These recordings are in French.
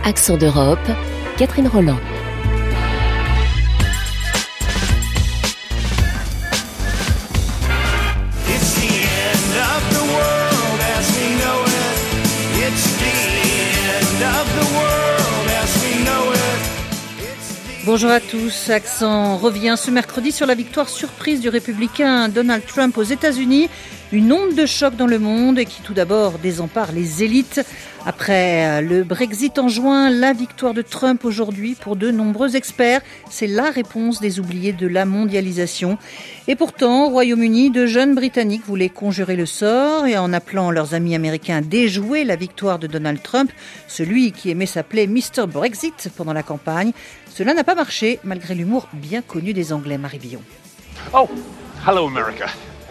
Accent d'Europe, Catherine Roland. Bonjour à tous, Accent revient ce mercredi sur la victoire surprise du républicain Donald Trump aux États-Unis. Une onde de choc dans le monde qui tout d'abord désempare les élites. Après le Brexit en juin, la victoire de Trump aujourd'hui pour de nombreux experts, c'est la réponse des oubliés de la mondialisation. Et pourtant, au Royaume-Uni, de jeunes Britanniques voulaient conjurer le sort et en appelant leurs amis américains à déjouer la victoire de Donald Trump, celui qui aimait s'appeler Mr. Brexit pendant la campagne. Cela n'a pas marché, malgré l'humour bien connu des Anglais. Marie Billon. Oh, hello America.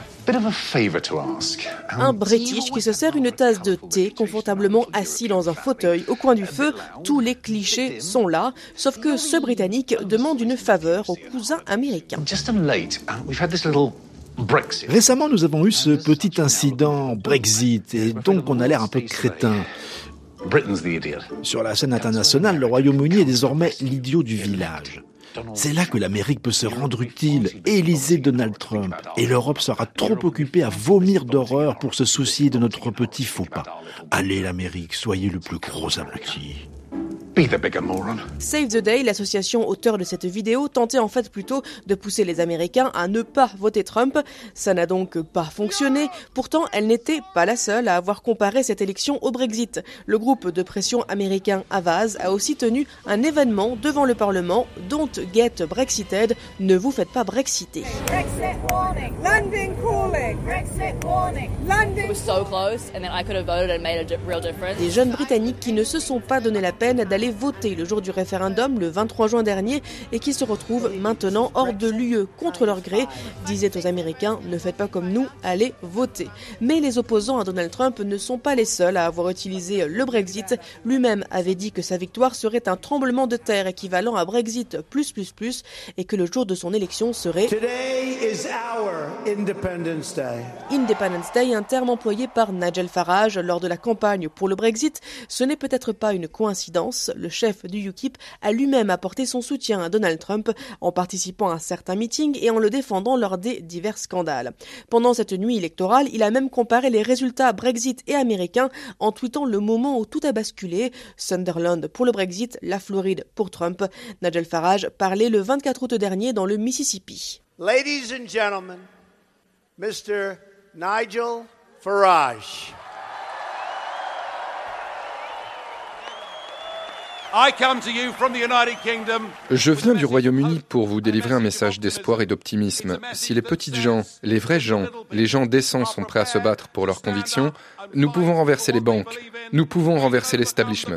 Un British qui se sert une tasse de thé confortablement assis dans un fauteuil au coin du feu. Tous les clichés sont là, sauf que ce Britannique demande une faveur au cousin américain. Récemment, nous avons eu ce petit incident Brexit et donc on a l'air un peu crétin. Sur la scène internationale, le Royaume-Uni est désormais l'idiot du village. C'est là que l'Amérique peut se rendre utile, éliser Donald Trump. Et l'Europe sera trop occupée à vomir d'horreur pour se soucier de notre petit faux pas. Allez l'Amérique, soyez le plus gros abruti. Save the Day, l'association auteur de cette vidéo, tentait en fait plutôt de pousser les Américains à ne pas voter Trump. Ça n'a donc pas fonctionné. Pourtant, elle n'était pas la seule à avoir comparé cette élection au Brexit. Le groupe de pression américain Avaaz a aussi tenu un événement devant le Parlement. Don't get Brexited, ne vous faites pas brexiter. Brexit warning. London calling. Brexit warning. London. It was so close and then I could have voted and made a real difference. Des jeunes Britanniques qui ne se sont pas donné la peine d'aller voter le jour du référendum, le 23 juin dernier, et qui se retrouvent maintenant hors de l'UE contre leur gré, disaient aux Américains « Ne faites pas comme nous, allez voter ». Mais les opposants à Donald Trump ne sont pas les seuls à avoir utilisé le Brexit. Lui-même avait dit que sa victoire serait un tremblement de terre équivalent à Brexit +++, et que le jour de son élection serait Today is our Independence Day. Independence Day, un terme employé par Nigel Farage lors de la campagne pour le Brexit. Ce n'est peut-être pas une coïncidence. Le chef du UKIP a lui-même apporté son soutien à Donald Trump en participant à certains meetings et en le défendant lors des divers scandales. Pendant cette nuit électorale, il a même comparé les résultats Brexit et américains en tweetant le moment où tout a basculé. Sunderland pour le Brexit, la Floride pour Trump. Nigel Farage parlait le 24 août dernier dans le Mississippi. Ladies and gentlemen, Mr. Nigel Farage. Je viens du Royaume-Uni pour vous délivrer un message d'espoir et d'optimisme. Si les petites gens, les vrais gens, les gens décents sont prêts à se battre pour leurs convictions, nous pouvons renverser les banques, nous pouvons renverser l'establishment.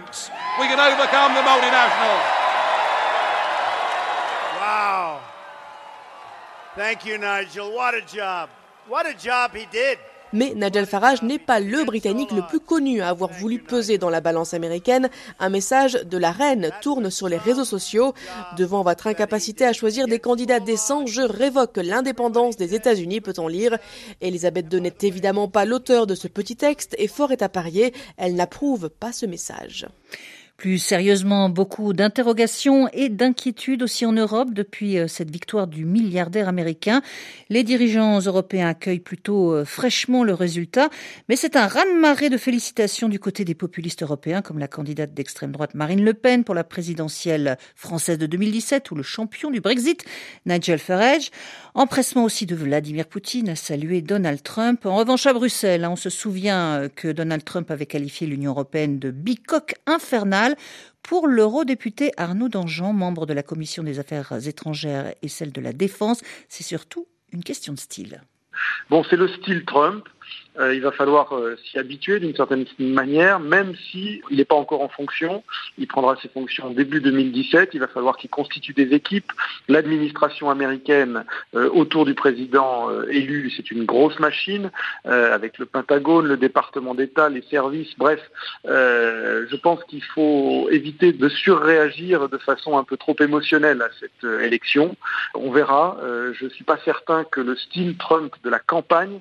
Wow. Thank you, Nigel. What a job. What a job he did. Mais Nigel Farage n'est pas le Britannique le plus connu à avoir voulu peser dans la balance américaine. Un message de la reine tourne sur les réseaux sociaux. Devant votre incapacité à choisir des candidats décents, je révoque l'indépendance des États-Unis, peut-on lire. Elisabeth II n'est évidemment pas l'auteur de ce petit texte et fort est à parier, elle n'approuve pas ce message. Plus sérieusement, beaucoup d'interrogations et d'inquiétudes aussi en Europe depuis cette victoire du milliardaire américain. Les dirigeants européens accueillent plutôt fraîchement le résultat, mais c'est un raz-de-marée de félicitations du côté des populistes européens, comme la candidate d'extrême droite Marine Le Pen pour la présidentielle française de 2017 ou le champion du Brexit, Nigel Farage. Empressement aussi de Vladimir Poutine à saluer Donald Trump. En revanche, à Bruxelles, on se souvient que Donald Trump avait qualifié l'Union européenne de bicoque infernale. Pour l'eurodéputé Arnaud Danjean, membre de la Commission des Affaires étrangères et celle de la Défense, c'est surtout une question de style. Bon, c'est le style Trump. Il va falloir s'y habituer d'une certaine manière, même s'il n'est pas encore en fonction. Il prendra ses fonctions début 2017. Il va falloir qu'il constitue des équipes. L'administration américaine autour du président élu, c'est une grosse machine, avec le Pentagone, le département d'État, les services. Bref, je pense qu'il faut éviter de surréagir de façon un peu trop émotionnelle à cette élection. On verra. Je ne suis pas certain que le style Trump de la campagne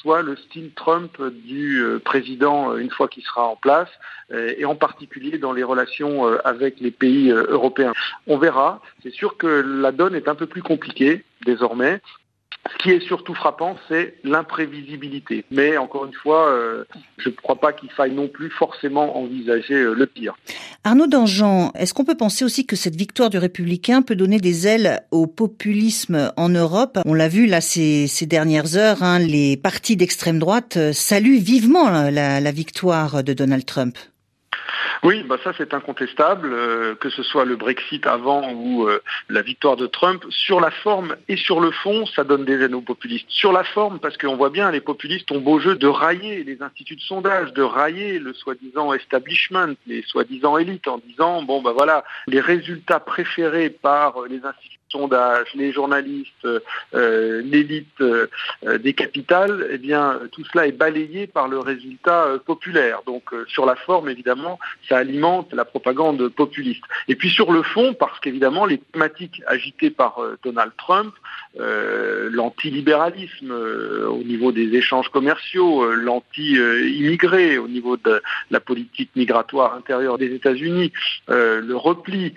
soit le style Trump du président une fois qu'il sera en place, et en particulier dans les relations avec les pays européens. On verra. C'est sûr que la donne est un peu plus compliquée désormais. Ce qui est surtout frappant, c'est l'imprévisibilité. Mais encore une fois, je ne crois pas qu'il faille non plus forcément envisager le pire. Arnaud Danjean, est-ce qu'on peut penser aussi que cette victoire du républicain peut donner des ailes au populisme en Europe ? On l'a vu là ces dernières heures, les partis d'extrême droite saluent vivement la victoire de Donald Trump. Oui, ça c'est incontestable, que ce soit le Brexit avant ou la victoire de Trump. Sur la forme et sur le fond, ça donne des ailes aux populistes. Sur la forme, parce qu'on voit bien, les populistes ont beau jeu de railler les instituts de sondage, de railler le soi-disant establishment, les soi-disant élites, en disant, les résultats préférés par les instituts de sondage, les journalistes, l'élite des capitales, tout cela est balayé par le résultat populaire. Donc sur la forme, évidemment, ça alimente la propagande populiste. Et puis sur le fond, parce qu'évidemment, les thématiques agitées par Donald Trump, l'antilibéralisme au niveau des échanges commerciaux, l'anti-immigré au niveau de la politique migratoire intérieure des États-Unis, le repli,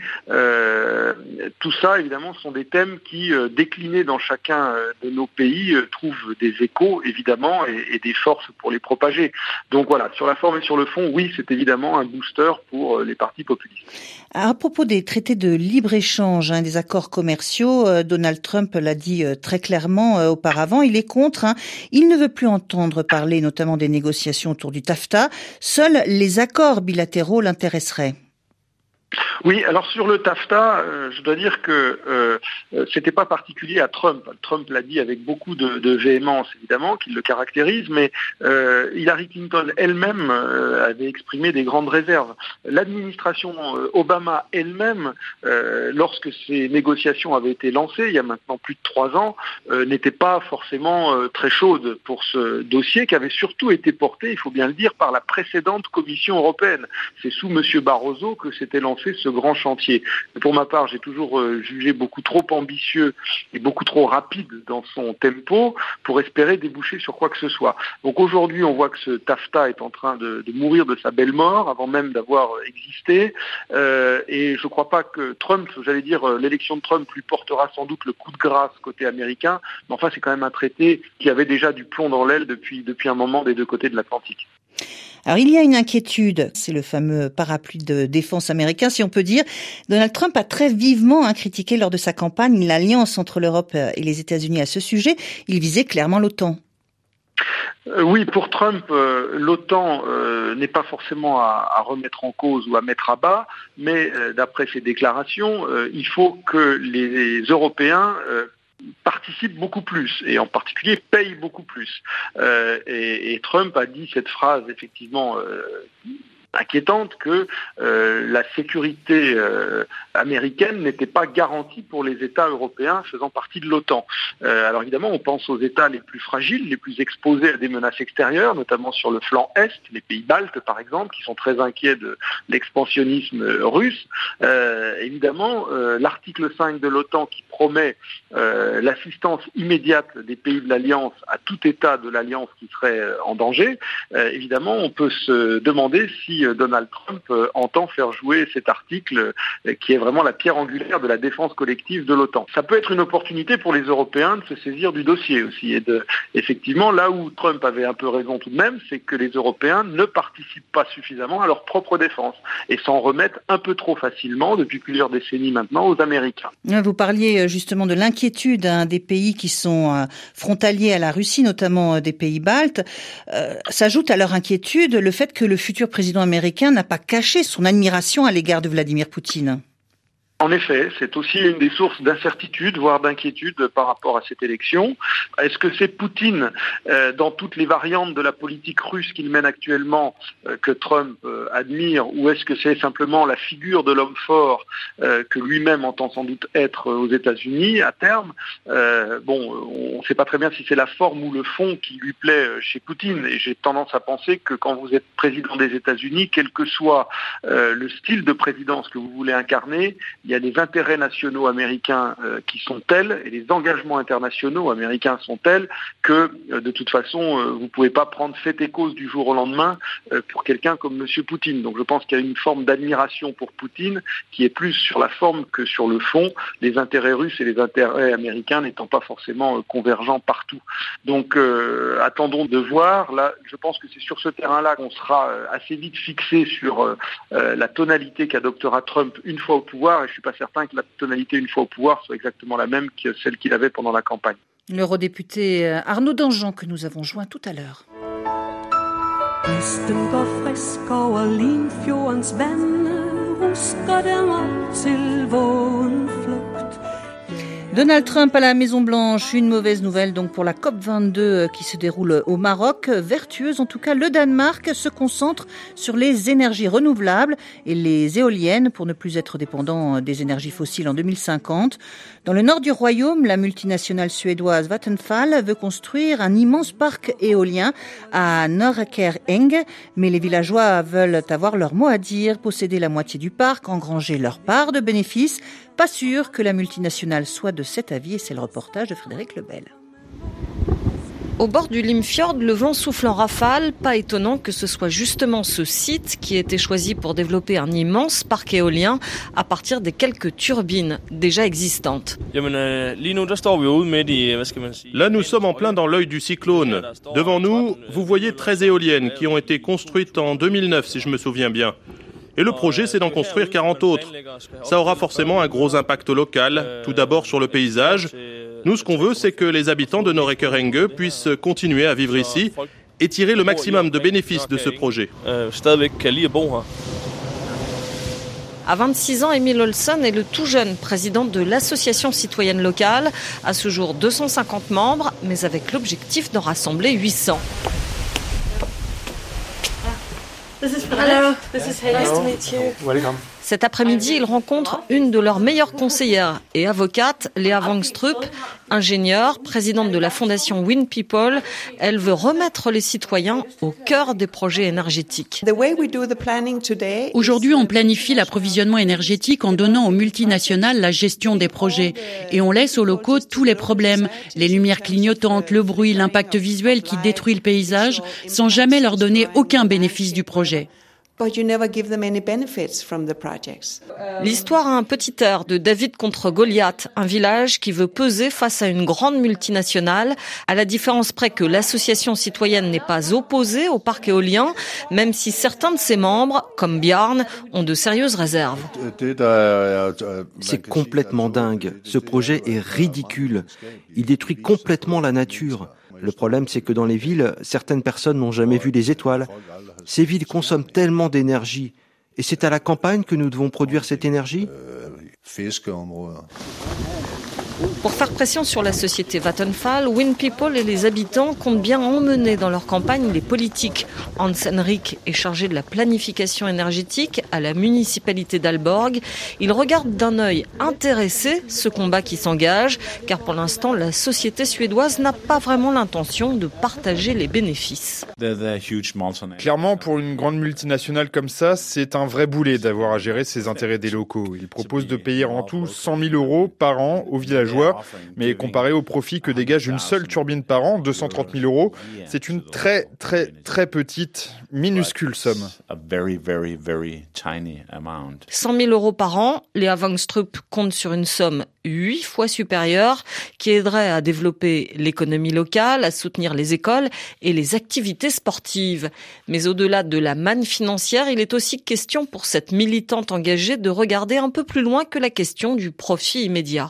tout ça, évidemment, sont des thèmes qui, déclinés dans chacun de nos pays, trouvent des échos, évidemment, et des forces pour les propager. Donc voilà, sur la forme et sur le fond, oui, c'est évidemment un booster pour les partis populistes. À propos des traités de libre-échange, des accords commerciaux, Donald Trump l'a dit très clairement auparavant, il est contre. Il ne veut plus entendre parler notamment des négociations autour du TAFTA. Seuls les accords bilatéraux l'intéresseraient. Oui, alors sur le TAFTA, je dois dire que c'était pas particulier à Trump. Trump l'a dit avec beaucoup de véhémence, évidemment, qui le caractérise, mais Hillary Clinton elle-même avait exprimé des grandes réserves. L'administration Obama elle-même, lorsque ces négociations avaient été lancées, il y a maintenant plus de 3 ans, n'était pas forcément très chaude pour ce dossier qui avait surtout été porté, il faut bien le dire, par la précédente Commission européenne. C'est sous M. Barroso que s'était lancé ce grand chantier. Pour ma part, j'ai toujours jugé beaucoup trop ambitieux et beaucoup trop rapide dans son tempo pour espérer déboucher sur quoi que ce soit. Donc aujourd'hui, on voit que ce TAFTA est en train de mourir de sa belle mort avant même d'avoir existé. Et je ne crois pas que Trump, l'élection de Trump lui portera sans doute le coup de grâce côté américain. Mais enfin, c'est quand même un traité qui avait déjà du plomb dans l'aile depuis un moment des deux côtés de l'Atlantique. Alors il y a une inquiétude, c'est le fameux parapluie de défense américain, si on peut dire. Donald Trump a très vivement critiqué lors de sa campagne l'alliance entre l'Europe et les États-Unis à ce sujet. Il visait clairement l'OTAN. Oui, pour Trump, l'OTAN n'est pas forcément à remettre en cause ou à mettre à bas, mais d'après ses déclarations, il faut que les Européens participent beaucoup plus et en particulier payent beaucoup plus. Et Trump a dit cette phrase effectivement inquiétante que la sécurité américaine n'était pas garantie pour les États européens faisant partie de l'OTAN. Alors évidemment, on pense aux États les plus fragiles, les plus exposés à des menaces extérieures, notamment sur le flanc Est, les pays baltes par exemple, qui sont très inquiets de l'expansionnisme russe. Évidemment, l'article 5 de l'OTAN qui promet l'assistance immédiate des pays de l'Alliance à tout État de l'Alliance qui serait en danger, évidemment, on peut se demander si Donald Trump entend faire jouer cet article qui est vraiment la pierre angulaire de la défense collective de l'OTAN. Ça peut être une opportunité pour les Européens de se saisir du dossier aussi. Et effectivement, là où Trump avait un peu raison tout de même, c'est que les Européens ne participent pas suffisamment à leur propre défense et s'en remettent un peu trop facilement depuis plusieurs décennies maintenant aux Américains. Vous parliez justement de l'inquiétude des pays qui sont frontaliers à la Russie, notamment des pays baltes. S'ajoute à leur inquiétude le fait que le futur président américain n'a pas caché son admiration à l'égard de Vladimir Poutine. En effet, c'est aussi une des sources d'incertitude, voire d'inquiétude par rapport à cette élection. Est-ce que c'est Poutine, dans toutes les variantes de la politique russe qu'il mène actuellement, que Trump admire, ou est-ce que c'est simplement la figure de l'homme fort que lui-même entend sans doute être aux États-Unis à terme? On ne sait pas très bien si c'est la forme ou le fond qui lui plaît chez Poutine. Et j'ai tendance à penser que quand vous êtes président des États-Unis, quel que soit le style de présidence que vous voulez incarner, il y a les intérêts nationaux américains qui sont tels et les engagements internationaux américains sont tels que de toute façon vous pouvez pas prendre fait et cause du jour au lendemain pour quelqu'un comme M. Poutine. Donc je pense qu'il y a une forme d'admiration pour Poutine qui est plus sur la forme que sur le fond, les intérêts russes et les intérêts américains n'étant pas forcément convergents partout. Donc attendons de voir. Là, je pense que c'est sur ce terrain-là qu'on sera assez vite fixé sur la tonalité qu'adoptera Trump une fois au pouvoir, et je ne suis pas certain que la tonalité une fois au pouvoir soit exactement la même que celle qu'il avait pendant la campagne. L'eurodéputé Arnaud Danjean que nous avons joint tout à l'heure. Donald Trump à la Maison-Blanche, une mauvaise nouvelle donc pour la COP22 qui se déroule au Maroc. Vertueuse, en tout cas, le Danemark se concentre sur les énergies renouvelables et les éoliennes pour ne plus être dépendant des énergies fossiles en 2050. Dans le nord du royaume, la multinationale suédoise Vattenfall veut construire un immense parc éolien à Norrköping, mais les villageois veulent avoir leur mot à dire, posséder la moitié du parc, engranger leur part de bénéfices. Pas sûr que la multinationale soit de cet avis, et c'est le reportage de Frédéric Lebel. Au bord du Limfjord, le vent souffle en rafale. Pas étonnant que ce soit justement ce site qui a été choisi pour développer un immense parc éolien à partir des quelques turbines déjà existantes. Là, nous sommes en plein dans l'œil du cyclone. Devant nous, vous voyez 13 éoliennes qui ont été construites en 2009, si je me souviens bien. Et le projet, c'est d'en construire 40 autres. Ça aura forcément un gros impact local, tout d'abord sur le paysage. Nous, ce qu'on veut, c'est que les habitants de Norrköping puissent continuer à vivre ici et tirer le maximum de bénéfices de ce projet. À 26 ans, Emil Olsson est le tout jeune président de l'association citoyenne locale. À ce jour, 250 membres, mais avec l'objectif d'en rassembler 800. Hello, this is Haley. Nice to meet you. Welcome. Cet après-midi, il rencontre une de leurs meilleures conseillères et avocate, Lea Wangstrup, ingénieure, présidente de la fondation Wind People. Elle veut remettre les citoyens au cœur des projets énergétiques. Aujourd'hui, on planifie l'approvisionnement énergétique en donnant aux multinationales la gestion des projets. Et on laisse aux locaux tous les problèmes, les lumières clignotantes, le bruit, l'impact visuel qui détruit le paysage, sans jamais leur donner aucun bénéfice du projet. L'histoire a un petit air de David contre Goliath, un village qui veut peser face à une grande multinationale, à la différence près que l'association citoyenne n'est pas opposée au parc éolien, même si certains de ses membres, comme Bjarne, ont de sérieuses réserves. C'est complètement dingue. Ce projet est ridicule. Il détruit complètement la nature. Le problème, c'est que dans les villes, certaines personnes n'ont jamais vu les étoiles. Ces villes consomment tellement d'énergie. Et c'est à la campagne que nous devons produire cette énergie ? Pour faire pression sur la société Vattenfall, Wind People et les habitants comptent bien emmener dans leur campagne les politiques. Hans Henrik est chargé de la planification énergétique à la municipalité d'Aalborg. Il regarde d'un œil intéressé ce combat qui s'engage, car pour l'instant, la société suédoise n'a pas vraiment l'intention de partager les bénéfices. Clairement, pour une grande multinationale comme ça, c'est un vrai boulet d'avoir à gérer ses intérêts des locaux. Ils proposent de payer en tout 100 000 € par an aux villageois, mais comparé au profit que dégage une seule turbine par an, 230 000 €, c'est une très petite, minuscule somme. 100 000 € par an, Lea Wangstrup compte sur une somme 8 fois supérieure qui aiderait à développer l'économie locale, à soutenir les écoles et les activités sportives. Mais au-delà de la manne financière, il est aussi question pour cette militante engagée de regarder un peu plus loin que la question du profit immédiat.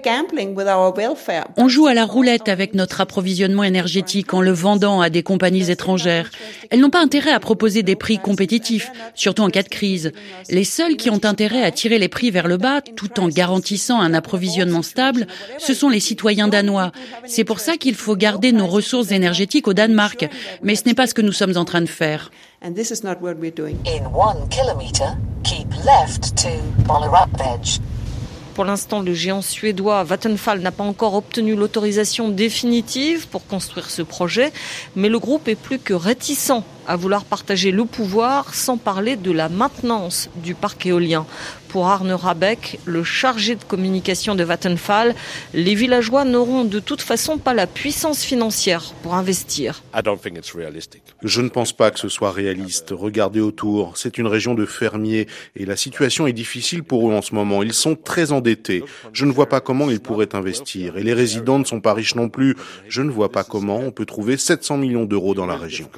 On joue à la roulette avec notre approvisionnement énergétique en le vendant à des compagnies étrangères. Elles n'ont pas intérêt à proposer des prix compétitifs, surtout en cas de crise. Les seuls qui ont intérêt à tirer les prix vers le bas, tout en garantissant un approvisionnement stable, ce sont les citoyens danois. C'est pour ça qu'il faut garder nos ressources énergétiques au Danemark. Mais ce n'est pas ce que nous sommes en train de faire. In 1 kilometer, keep left to Bollerupvedge. Pour l'instant, le géant suédois Vattenfall n'a pas encore obtenu l'autorisation définitive pour construire ce projet, mais le groupe est plus que réticent à vouloir partager le pouvoir sans parler de la maintenance du parc éolien. Pour Arne Rabeck, le chargé de communication de Vattenfall, les villageois n'auront de toute façon pas la puissance financière pour investir. Je ne pense pas que ce soit réaliste. Regardez autour, c'est une région de fermiers et la situation est difficile pour eux en ce moment. Ils sont très endettés. Je ne vois pas comment ils pourraient investir. Et les résidents ne sont pas riches non plus. Je ne vois pas comment on peut trouver 700 millions d'euros dans la région.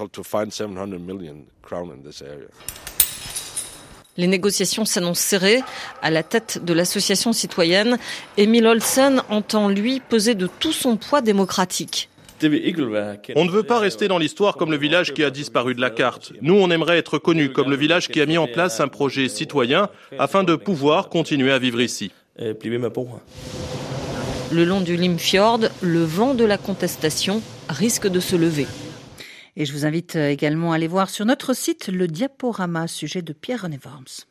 Les négociations s'annoncent serrées. À la tête de l'association citoyenne, Emil Olsen entend, lui, peser de tout son poids démocratique. On ne veut pas rester dans l'histoire comme le village qui a disparu de la carte. Nous, on aimerait être connus comme le village qui a mis en place un projet citoyen afin de pouvoir continuer à vivre ici. Le long du Limfjord, le vent de la contestation risque de se lever. Et je vous invite également à aller voir sur notre site le diaporama sujet de Pierre-René Worms.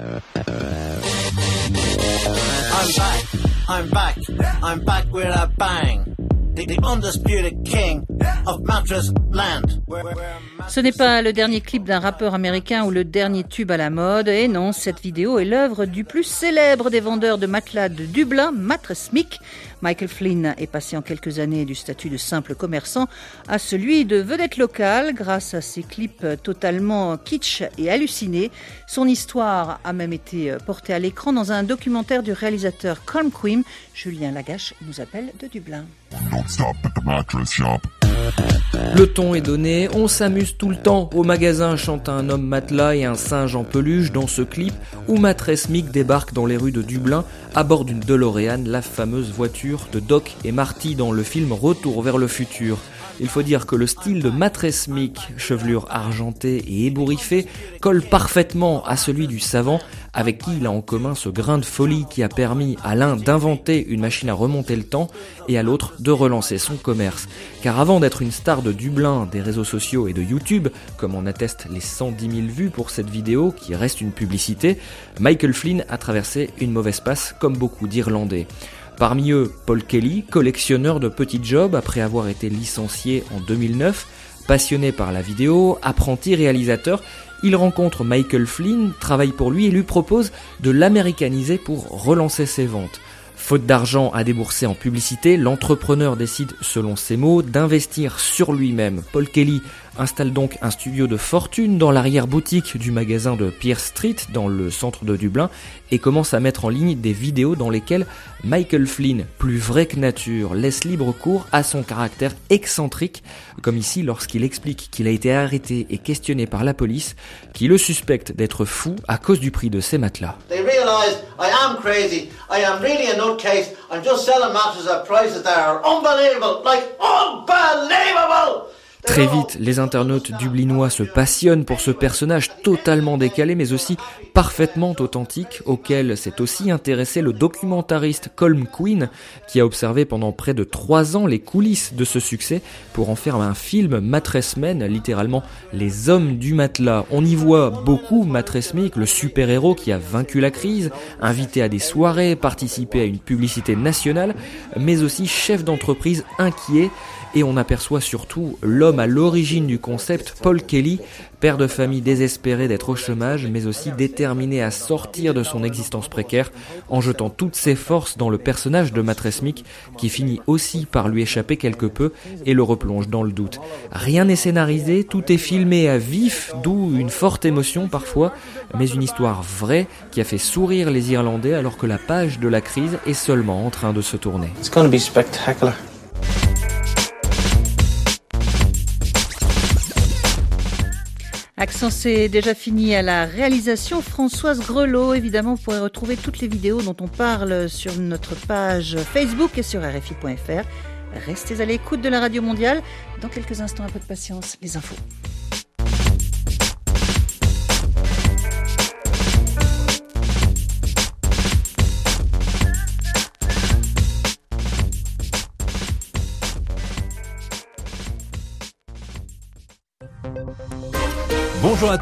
I'm back with a bang. The undisputed king of Mattress Land. Ce n'est pas le dernier clip d'un rappeur américain ou le dernier tube à la mode. Et non, cette vidéo est l'œuvre du plus célèbre des vendeurs de matelas de Dublin, Mattress Mick. Michael Flynn est passé en quelques années du statut de simple commerçant à celui de vedette locale grâce à ses clips totalement kitsch et hallucinés. Son histoire a même été portée à l'écran dans un documentaire du réalisateur Colm Quinn. Julien Lagache nous appelle de Dublin. Le ton est donné, on s'amuse tout le temps. Au magasin chante un homme matelas et un singe en peluche dans ce clip où Mattress Mick débarque dans les rues de Dublin à bord d'une DeLorean, la fameuse voiture de Doc et Marty dans le film Retour vers le futur. Il faut dire que le style de Mattress Mick, chevelure argentée et ébouriffée, colle parfaitement à celui du savant, avec qui il a en commun ce grain de folie qui a permis à l'un d'inventer une machine à remonter le temps et à l'autre de relancer son commerce. Car avant d'être une star de Dublin, des réseaux sociaux et de YouTube, comme en attestent les 110 000 vues pour cette vidéo qui reste une publicité, Michael Flynn a traversé une mauvaise passe comme beaucoup d'Irlandais. Parmi eux, Paul Kelly, collectionneur de petits jobs après avoir été licencié en 2009, passionné par la vidéo, apprenti réalisateur, il rencontre Michael Flynn, travaille pour lui et lui propose de l'américaniser pour relancer ses ventes. Faute d'argent à débourser en publicité, l'entrepreneur décide, selon ses mots, d'investir sur lui-même. Paul Kelly installe donc un studio de fortune dans l'arrière-boutique du magasin de Pearse Street, dans le centre de Dublin, et commence à mettre en ligne des vidéos dans lesquelles Michael Flynn, plus vrai que nature, laisse libre cours à son caractère excentrique, comme ici lorsqu'il explique qu'il a été arrêté et questionné par la police, qui le suspecte d'être fou à cause du prix de ses matelas. They realize I am crazy. I am really a nutcase. I'm just selling mattresses at prices that are unbelievable. Like unbelievable! Très vite, les internautes dublinois se passionnent pour ce personnage totalement décalé mais aussi parfaitement authentique, auquel s'est aussi intéressé le documentariste Colm Quinn, qui a observé pendant près de 3 ans les coulisses de ce succès pour en faire un film Mattress Men, littéralement les hommes du matelas. On y voit beaucoup Mattress Mick, le super-héros qui a vaincu la crise, invité à des soirées, participé à une publicité nationale, mais aussi chef d'entreprise inquiet. Et on aperçoit surtout l'homme à l'origine du concept, Paul Kelly, père de famille désespéré d'être au chômage, mais aussi déterminé à sortir de son existence précaire en jetant toutes ses forces dans le personnage de Mattress Mick, qui finit aussi par lui échapper quelque peu et le replonge dans le doute. Rien n'est scénarisé, tout est filmé à vif, d'où une forte émotion parfois, mais une histoire vraie qui a fait sourire les Irlandais alors que la page de la crise est seulement en train de se tourner. It's going to be spectacular. Accent, c'est déjà fini à la réalisation. Françoise Grelot, évidemment, vous pourrez retrouver toutes les vidéos dont on parle sur notre page Facebook et sur RFI.fr. Restez à l'écoute de la Radio Mondiale. Dans quelques instants, un peu de patience, les infos. Bonjour à